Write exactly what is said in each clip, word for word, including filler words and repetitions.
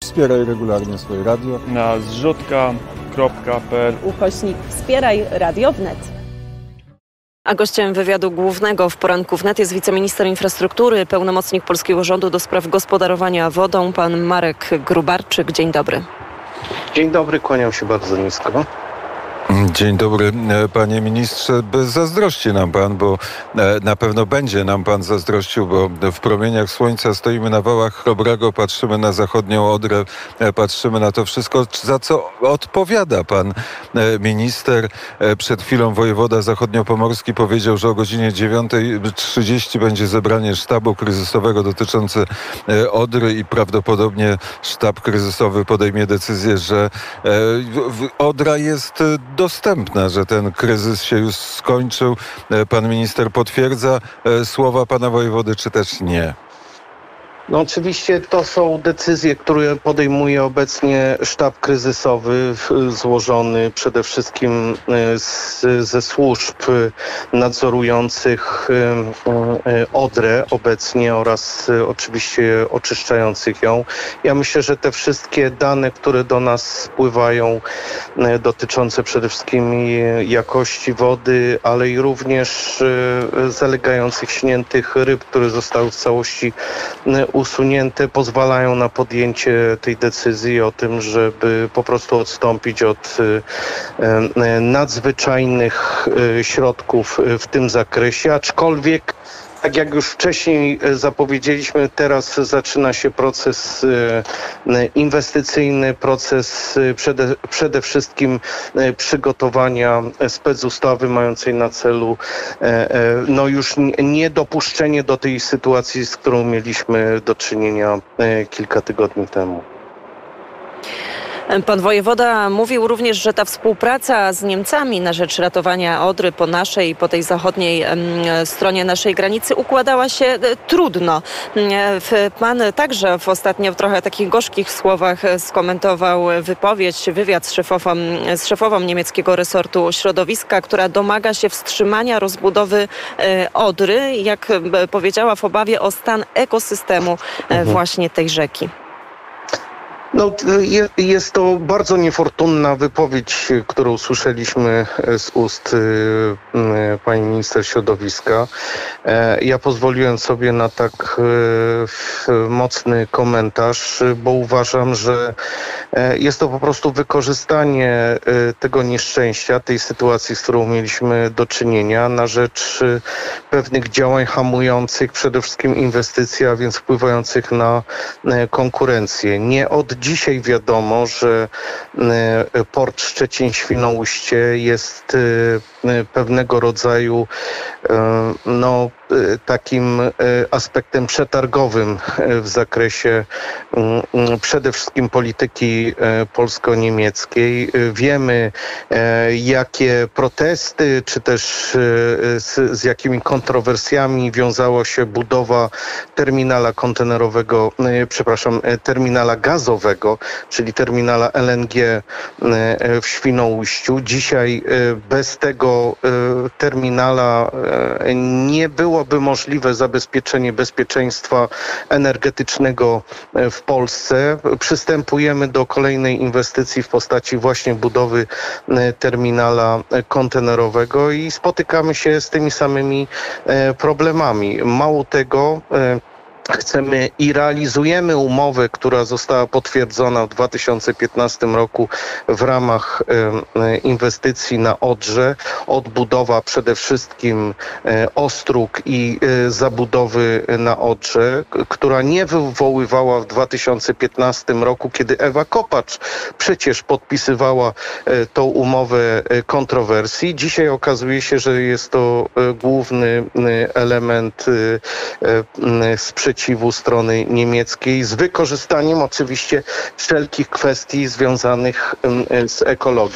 Wspieraj regularnie swoje radio na zrzutka kropka pe el ukośnik Wspieraj Radio Wnet. A gościem wywiadu głównego w poranku wnet jest wiceminister infrastruktury, pełnomocnik polskiego rządu do spraw gospodarowania wodą, pan Marek Gróbarczyk. Dzień dobry. Dzień dobry, kłaniam się bardzo nisko. Dzień dobry, panie ministrze. Zazdrości nam pan, bo na pewno będzie nam pan zazdrościł, bo w promieniach słońca stoimy na wałach Chrobrego, patrzymy na zachodnią Odrę, patrzymy na to wszystko, za co odpowiada pan minister. Przed chwilą wojewoda zachodniopomorski powiedział, że o godzinie dziewiąta trzydzieści będzie zebranie sztabu kryzysowego dotyczące Odry i prawdopodobnie sztab kryzysowy podejmie decyzję, że Odra jest dostępna, że ten kryzys się już skończył. Pan minister potwierdza słowa pana wojewody, czy też nie? No oczywiście to są decyzje, które podejmuje obecnie sztab kryzysowy złożony przede wszystkim z, ze służb nadzorujących Odrę obecnie oraz oczywiście oczyszczających ją. Ja myślę, że te wszystkie dane, które do nas spływają, dotyczące przede wszystkim jakości wody, ale i również zalegających śniętych ryb, które zostały w całości usunięte, pozwalają na podjęcie tej decyzji o tym, żeby po prostu odstąpić od nadzwyczajnych środków w tym zakresie, aczkolwiek tak jak już wcześniej zapowiedzieliśmy, teraz zaczyna się proces inwestycyjny, proces przede, przede wszystkim przygotowania specustawy mającej na celu no już niedopuszczenie do tej sytuacji, z którą mieliśmy do czynienia kilka tygodni temu. Pan wojewoda mówił również, że ta współpraca z Niemcami na rzecz ratowania Odry po naszej, po tej zachodniej stronie naszej granicy układała się trudno. Pan także w ostatnio w trochę takich gorzkich słowach skomentował wypowiedź, wywiad z szefową, z szefową niemieckiego resortu środowiska, która domaga się wstrzymania rozbudowy Odry, jak powiedziała, w obawie o stan ekosystemu właśnie tej rzeki. No, jest to bardzo niefortunna wypowiedź, którą usłyszeliśmy z ust pani minister środowiska. Ja pozwoliłem sobie na tak mocny komentarz, bo uważam, że jest to po prostu wykorzystanie tego nieszczęścia, tej sytuacji, z którą mieliśmy do czynienia, na rzecz pewnych działań hamujących przede wszystkim inwestycje, a więc wpływających na konkurencję. Nie od dzisiaj wiadomo, że port Szczecin-Świnoujście jest pewnego rodzaju no, takim aspektem przetargowym w zakresie przede wszystkim polityki polsko-niemieckiej. Wiemy, jakie protesty, czy też z, z jakimi kontrowersjami wiązała się budowa terminala kontenerowego, przepraszam, terminala gazowego, czyli terminala L N G w Świnoujściu. Dzisiaj bez tego terminala nie byłoby możliwe zabezpieczenie bezpieczeństwa energetycznego w Polsce. Przystępujemy do kolejnej inwestycji w postaci właśnie budowy terminala kontenerowego i spotykamy się z tymi samymi problemami. Mało tego, chcemy i realizujemy umowę, która została potwierdzona w dwa tysiące piętnastym roku w ramach inwestycji na Odrze. Odbudowa przede wszystkim ostróg i zabudowy na Odrze, która nie wywoływała w dwa tysiące piętnastym roku, kiedy Ewa Kopacz przecież podpisywała tą umowę, kontrowersji. Dzisiaj okazuje się, że jest to główny element sprzeciwu strony niemieckiej, z wykorzystaniem oczywiście wszelkich kwestii związanych z ekologią.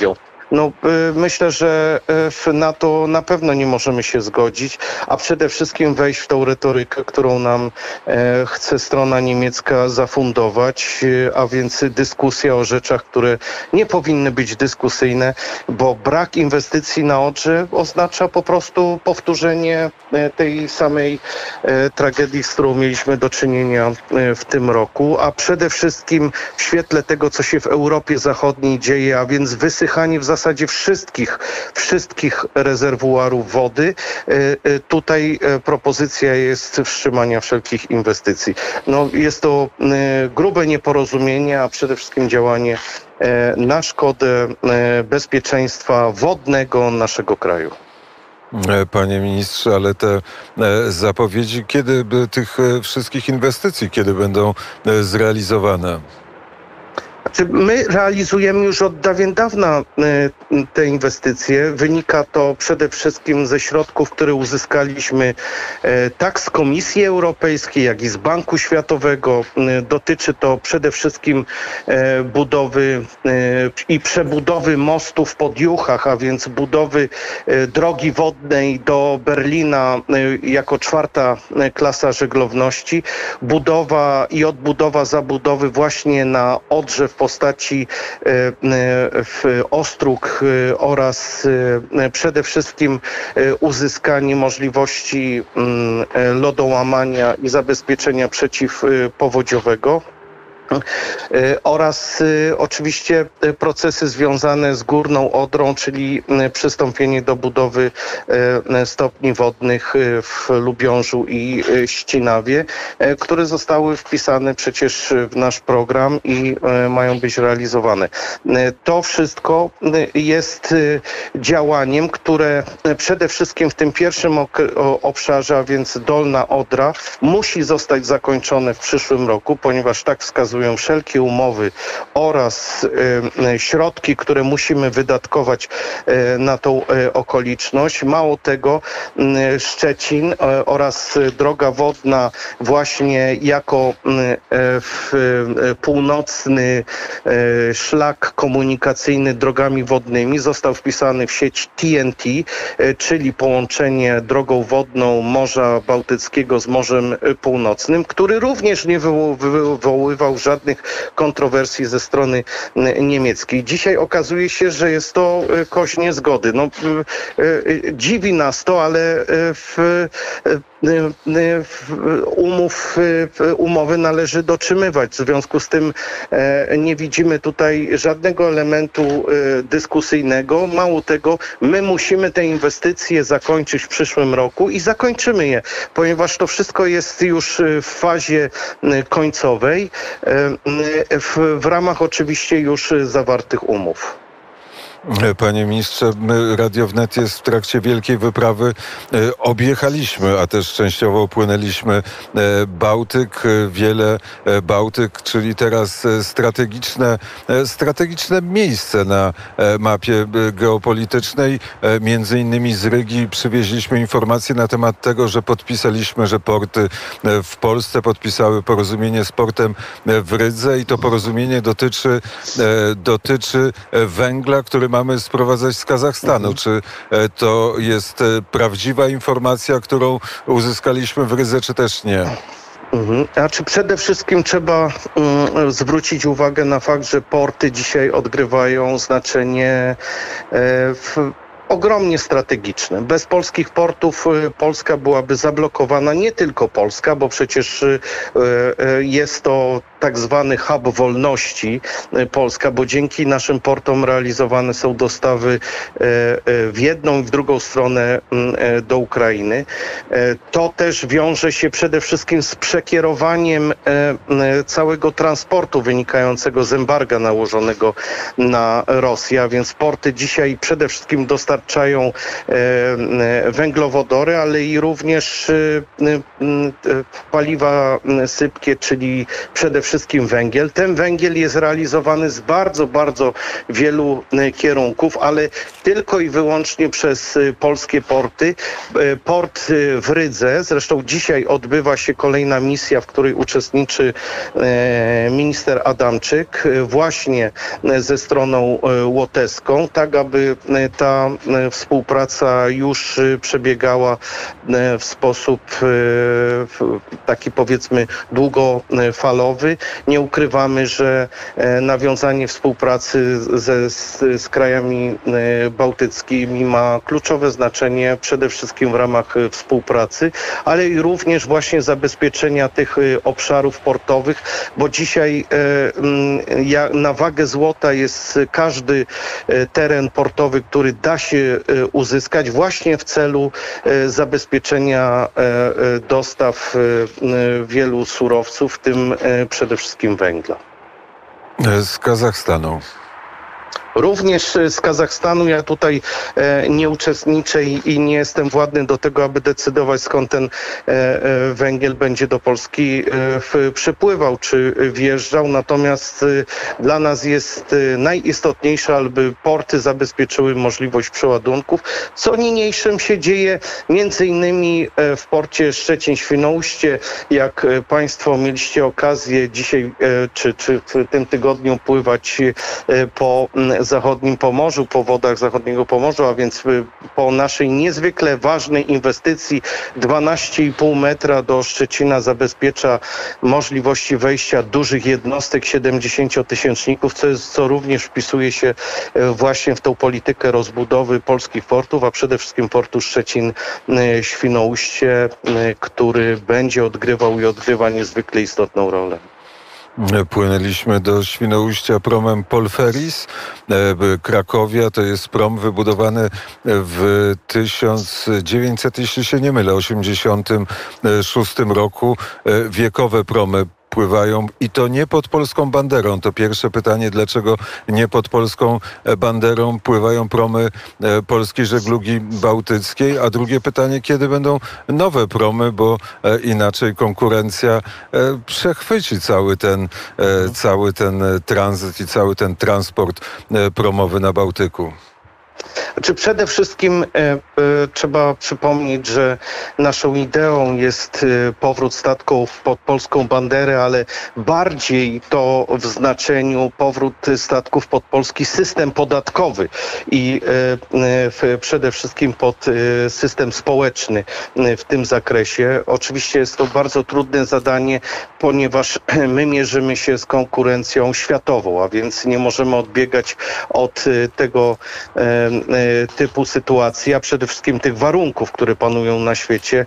No, myślę, że na to na pewno nie możemy się zgodzić, a przede wszystkim wejść w tą retorykę, którą nam chce strona niemiecka zafundować, a więc dyskusja o rzeczach, które nie powinny być dyskusyjne, bo brak inwestycji na Odrze oznacza po prostu powtórzenie tej samej tragedii, z którą mieliśmy do czynienia w tym roku, a przede wszystkim w świetle tego, co się w Europie Zachodniej dzieje, a więc wysychanie w zasadzie wszystkich, wszystkich rezerwuarów wody. Tutaj propozycja jest wstrzymania wszelkich inwestycji. No, jest to grube nieporozumienie, a przede wszystkim działanie na szkodę bezpieczeństwa wodnego naszego kraju. Panie ministrze, ale te zapowiedzi, kiedy tych wszystkich inwestycji, kiedy będą zrealizowane? My realizujemy już od dawien dawna te inwestycje. Wynika to przede wszystkim ze środków, które uzyskaliśmy tak z Komisji Europejskiej, jak i z Banku Światowego. Dotyczy to przede wszystkim budowy i przebudowy mostu w Podjuchach, a więc budowy drogi wodnej do Berlina jako czwarta klasa żeglowności. Budowa i odbudowa zabudowy właśnie na Odrze w postaci w Ostróg oraz przede wszystkim uzyskanie możliwości lodołamania i zabezpieczenia przeciwpowodziowego. Oraz oczywiście procesy związane z Górną Odrą, czyli przystąpienie do budowy stopni wodnych w Lubiążu i Ścinawie, które zostały wpisane przecież w nasz program i mają być realizowane. To wszystko jest działaniem, które przede wszystkim w tym pierwszym obszarze, a więc Dolna Odra, musi zostać zakończone w przyszłym roku, ponieważ tak wskazuje wszelkie umowy oraz y, środki, które musimy wydatkować y, na tą y, okoliczność. Mało tego, y, Szczecin y, oraz droga wodna właśnie jako y, w, y, północny y, szlak komunikacyjny drogami wodnymi został wpisany w sieć T N T, y, czyli połączenie drogą wodną Morza Bałtyckiego z Morzem Północnym, który również nie wywoływał żadnych kontrowersji ze strony niemieckiej. Dzisiaj okazuje się, że jest to kość niezgody. No, dziwi nas to, ale w umów, umowy należy dotrzymywać. W związku z tym nie widzimy tutaj żadnego elementu dyskusyjnego. Mało tego, my musimy te inwestycje zakończyć w przyszłym roku i zakończymy je, ponieważ to wszystko jest już w fazie końcowej, w, w ramach oczywiście już zawartych umów. Panie ministrze, my Radio Wnet jest w trakcie wielkiej wyprawy. Objechaliśmy, a też częściowo płynęliśmy Bałtyk, wiele Bałtyk, czyli teraz strategiczne, strategiczne miejsce na mapie geopolitycznej. Między innymi z Rygi przywieźliśmy informacje na temat tego, że podpisaliśmy, że porty w Polsce podpisały porozumienie z portem w Rydze i to porozumienie dotyczy, dotyczy węgla, który mamy sprowadzać z Kazachstanu. Mhm. Czy to jest prawdziwa informacja, którą uzyskaliśmy w Rydze, czy też nie? Mhm. Znaczy przede wszystkim trzeba um, zwrócić uwagę na fakt, że porty dzisiaj odgrywają znaczenie e, w ogromnie strategiczne. Bez polskich portów Polska byłaby zablokowana, nie tylko Polska, bo przecież jest to tak zwany hub wolności Polska, bo dzięki naszym portom realizowane są dostawy w jedną i w drugą stronę do Ukrainy. To też wiąże się przede wszystkim z przekierowaniem całego transportu wynikającego z embarga nałożonego na Rosję, a więc porty dzisiaj przede wszystkim dostarczają węglowodory, ale i również paliwa sypkie, czyli przede wszystkim wszystkim węgiel. Ten węgiel jest realizowany z bardzo, bardzo wielu kierunków, ale tylko i wyłącznie przez polskie porty. Port w Rydze, zresztą dzisiaj odbywa się kolejna misja, w której uczestniczy minister Adamczyk właśnie ze stroną łotewską, tak aby ta współpraca już przebiegała w sposób taki, powiedzmy, długofalowy. Nie ukrywamy, że nawiązanie współpracy ze, z, z krajami bałtyckimi ma kluczowe znaczenie przede wszystkim w ramach współpracy, ale i również właśnie zabezpieczenia tych obszarów portowych, bo dzisiaj na wagę złota jest każdy teren portowy, który da się uzyskać właśnie w celu zabezpieczenia dostaw wielu surowców, w tym przede wszystkim węgla. Z Kazachstanu. Również z Kazachstanu. Ja tutaj e, nie uczestniczę i, i nie jestem władny do tego, aby decydować, skąd ten e, e, węgiel będzie do Polski e, w, przypływał czy wjeżdżał. Natomiast e, dla nas jest e, najistotniejsze, aby porty zabezpieczyły możliwość przeładunków, co niniejszym się dzieje między innymi e, w porcie Szczecin-Świnoujście. Jak e, Państwo mieliście okazję dzisiaj e, czy, czy w tym tygodniu pływać e, po zachodnim Pomorzu, po wodach zachodniego Pomorza, a więc po naszej niezwykle ważnej inwestycji dwanaście i pół metra do Szczecina zabezpiecza możliwości wejścia dużych jednostek siedemdziesięciotysięczników, co, jest, co również wpisuje się właśnie w tą politykę rozbudowy polskich portów, a przede wszystkim portu Szczecin-Świnoujście, który będzie odgrywał i odgrywa niezwykle istotną rolę. Płynęliśmy do Świnoujścia promem Polferis. Krakowia to jest prom wybudowany w tysiąc dziewięćset, jeśli się nie mylę, osiemdziesiątym szóstym roku. Wiekowe promy pływają i to nie pod polską banderą. To pierwsze pytanie, dlaczego nie pod polską banderą pływają promy polskiej żeglugi bałtyckiej, a drugie pytanie, kiedy będą nowe promy, bo inaczej konkurencja przechwyci cały ten, cały ten tranzyt i cały ten transport promowy na Bałtyku. Znaczy przede wszystkim e, e, trzeba przypomnieć, że naszą ideą jest e, powrót statków pod polską banderę, ale bardziej to w znaczeniu powrót statków pod polski system podatkowy i e, w, przede wszystkim pod e, system społeczny e, w tym zakresie. Oczywiście jest to bardzo trudne zadanie, ponieważ my mierzymy się z konkurencją światową, a więc nie możemy odbiegać od e, tego e, typu sytuacji, a przede wszystkim tych warunków, które panują na świecie.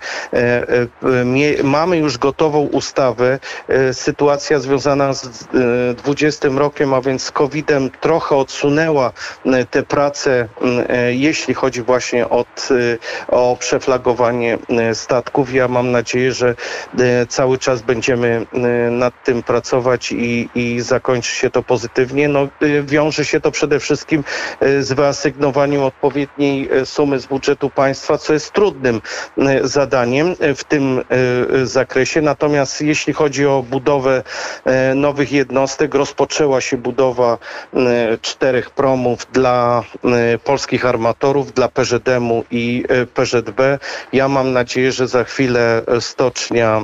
Mamy już gotową ustawę. Sytuacja związana z dwudziestym rokiem, a więc z kowidem, trochę odsunęła te prace, jeśli chodzi właśnie od, o przeflagowanie statków. Ja mam nadzieję, że cały czas będziemy nad tym pracować i, i zakończy się to pozytywnie. No, wiąże się to przede wszystkim z wyasygnowaniem odpowiedniej sumy z budżetu państwa, co jest trudnym zadaniem w tym zakresie. Natomiast jeśli chodzi o budowę nowych jednostek, rozpoczęła się budowa czterech promów dla polskich armatorów, dla P Z M-u i P Z B. Ja mam nadzieję, że za chwilę stocznia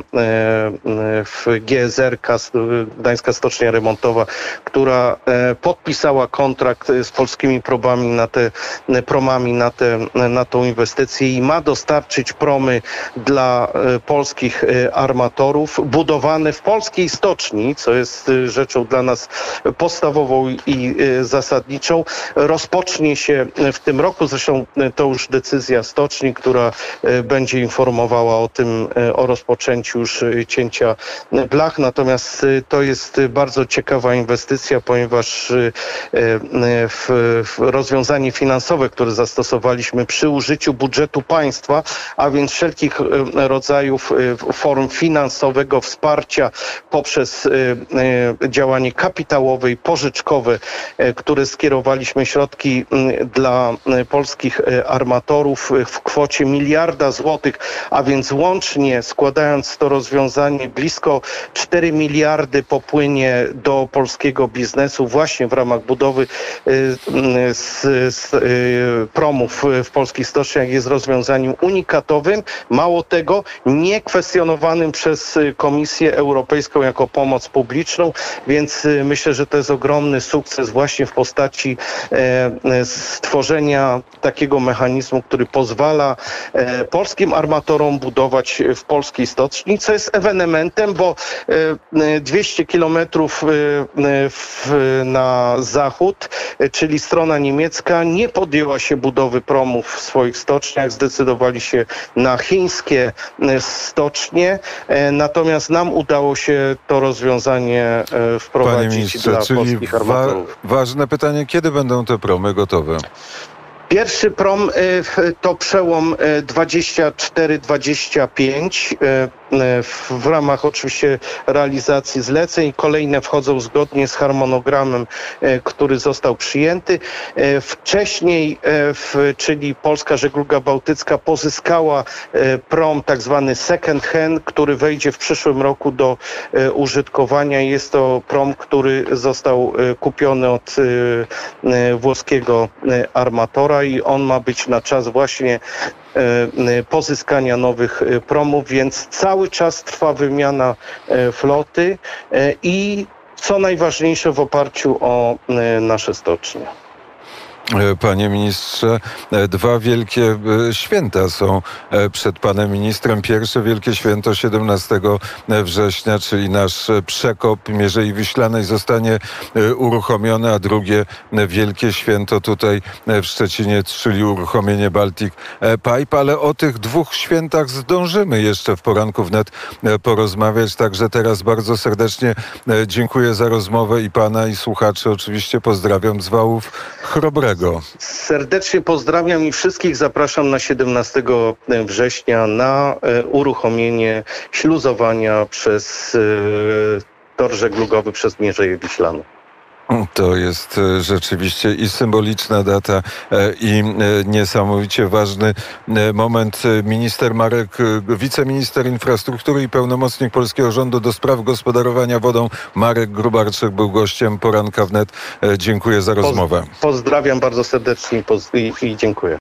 w G S R K, Gdańska Stocznia Remontowa, która podpisała kontrakt z polskimi promami na te promami na, te, na tą inwestycję i ma dostarczyć promy dla e, polskich e, armatorów, budowane w polskiej stoczni, co jest e, rzeczą dla nas podstawową i e, zasadniczą. Rozpocznie się w tym roku, zresztą e, to już decyzja stoczni, która e, będzie informowała o tym, e, o rozpoczęciu już e, cięcia blach. Natomiast e, to jest bardzo ciekawa inwestycja, ponieważ e, e, w, w rozwiązanie finansowe finansowe, które zastosowaliśmy przy użyciu budżetu państwa, a więc wszelkich rodzajów form finansowego wsparcia poprzez działanie kapitałowe i pożyczkowe, które skierowaliśmy środki dla polskich armatorów w kwocie miliarda złotych, a więc łącznie składając to rozwiązanie blisko cztery miliardy popłynie do polskiego biznesu właśnie w ramach budowy z, z promów w polskich stoczniach jest rozwiązaniem unikatowym, mało tego niekwestionowanym przez Komisję Europejską jako pomoc publiczną, więc myślę, że to jest ogromny sukces właśnie w postaci stworzenia takiego mechanizmu, który pozwala polskim armatorom budować w polskiej stoczni, co jest ewenementem, bo dwieście kilometrów na zachód, czyli strona niemiecka, nie podjęła się budowy promów w swoich stoczniach, zdecydowali się na chińskie stocznie, natomiast nam udało się to rozwiązanie wprowadzić dla polskich armatorów. Wa- ważne pytanie, kiedy będą te promy gotowe? Pierwszy prom to przełom dwadzieścia cztery dwadzieścia pięć w ramach oczywiście realizacji zleceń. Kolejne wchodzą zgodnie z harmonogramem, który został przyjęty. Wcześniej, czyli Polska Żegluga Bałtycka pozyskała prom tak zwany second hand, który wejdzie w przyszłym roku do użytkowania. Jest to prom, który został kupiony od włoskiego armatora i on ma być na czas właśnie pozyskania nowych promów, więc cały czas trwa wymiana floty i co najważniejsze w oparciu o nasze stocznie. Panie ministrze, dwa wielkie święta są przed panem ministrem. Pierwsze wielkie święto siedemnastego września, czyli nasz przekop Mierzei Wiślanej zostanie uruchomiony, a drugie wielkie święto tutaj w Szczecinie, czyli uruchomienie Baltic Pipe, ale o tych dwóch świętach zdążymy jeszcze w poranku wnet porozmawiać. Także teraz bardzo serdecznie dziękuję za rozmowę i pana, i słuchaczy oczywiście pozdrawiam z Wałów Chrobrego. Serdecznie pozdrawiam i wszystkich zapraszam na siedemnastego września na uruchomienie śluzowania przez tor żeglugowy przez Mierzeję Wiślaną. To jest rzeczywiście i symboliczna data, i niesamowicie ważny moment. Minister Marek, wiceminister infrastruktury i pełnomocnik polskiego rządu do spraw gospodarowania wodą Marek Grubarczyk był gościem poranka wnet. Dziękuję za rozmowę. Pozdrawiam bardzo serdecznie i, i dziękuję.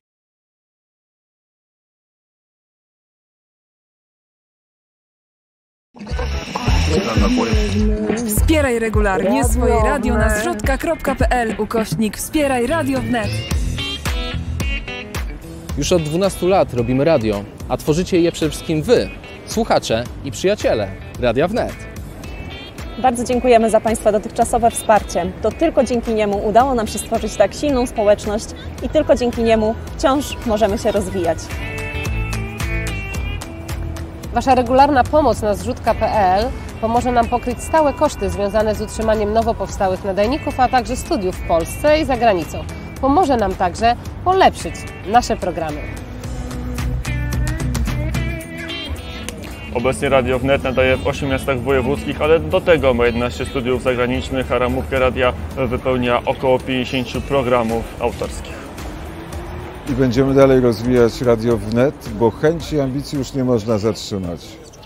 Wspieraj regularnie swoje radio na zrzutka kropka pe el ukośnik Wspieraj Radio Wnet. Już od dwunastu lat robimy radio, a tworzycie je przede wszystkim wy, słuchacze i przyjaciele Radia Wnet. Bardzo dziękujemy za Państwa dotychczasowe wsparcie. To tylko dzięki niemu udało nam się stworzyć tak silną społeczność i tylko dzięki niemu wciąż możemy się rozwijać. Wasza regularna pomoc na zrzutka kropka pe el pomoże nam pokryć stałe koszty związane z utrzymaniem nowo powstałych nadajników, a także studiów w Polsce i za granicą. Pomoże nam także polepszyć nasze programy. Obecnie Radio Wnet nadaje w ośmiu miastach wojewódzkich, ale do tego ma jedenaście studiów zagranicznych, a ramówkę radia wypełnia około pięćdziesiąt programów autorskich. I będziemy dalej rozwijać Radio Wnet, bo chęci i ambicji już nie można zatrzymać.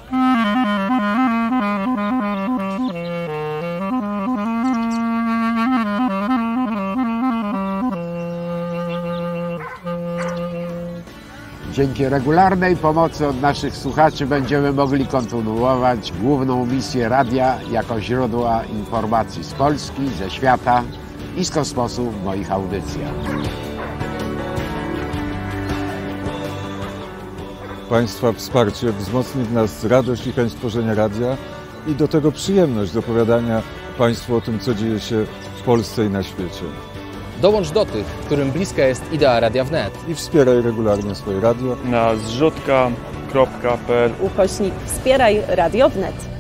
Dzięki regularnej pomocy od naszych słuchaczy będziemy mogli kontynuować główną misję radia jako źródła informacji z Polski, ze świata i z kosmosu w moich audycjach. Państwa wsparcie wzmocni w nas radość i chęć tworzenia radia i do tego przyjemność z opowiadania Państwu o tym, co dzieje się w Polsce i na świecie. Dołącz do tych, którym bliska jest idea Radia Wnet. I wspieraj regularnie swoje radio na zrzutka kropka pe el ukośnik Wspieraj Radio Wnet.